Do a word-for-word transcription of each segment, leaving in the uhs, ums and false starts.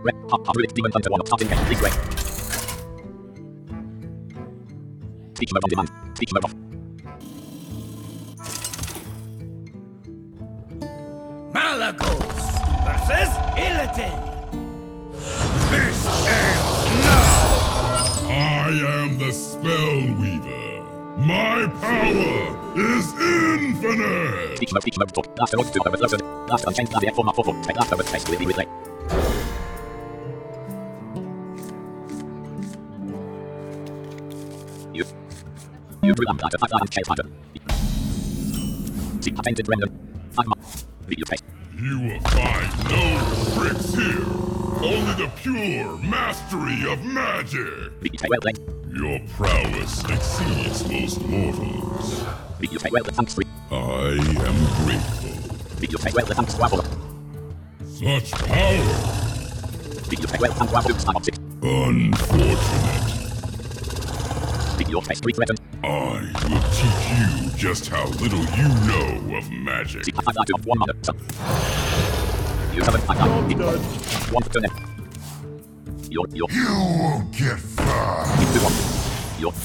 Red hot hot relic demon hunter one of starting game. Please wait. Speech mode on demand. Speech mode off. Malagos versus Illidan. This ends now. I am the Spellweaver. My power is infinite! Speech mode, speech mode, talk. Last road to overloaded. Last unchanged Nadia form of four four. Last over space will be replay. You. You drew after five and chase pattern. See patented random. I'm video face. You will find no tricks here. Only the pure mastery of magic. Video face well played. Your prowess exceeds most mortals. Video face well thanks free. I am grateful. Video face well thanks waffle. Such power! Video face well thanks waffle star of six. Unfortunate. Video face three threatened. I will teach you just how little you know of magic. See I got of one mother. So. You haven't I got one to turn. You're you're You won't get far. into one. You're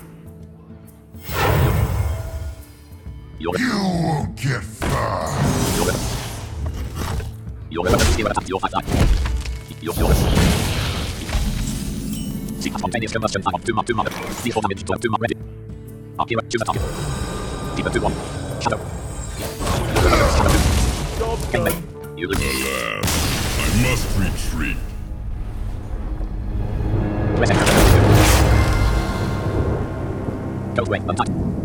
You're You won't get far. You're You're the zero attack. You're five die. You're you're See spontaneous conversion time of two mark two mark. Default damage to two mark ready. Akira choose a target. Deeper two one. Shadow. Game mate. You lose. Alas, I must retreat. Press enter. Go away. Untouched.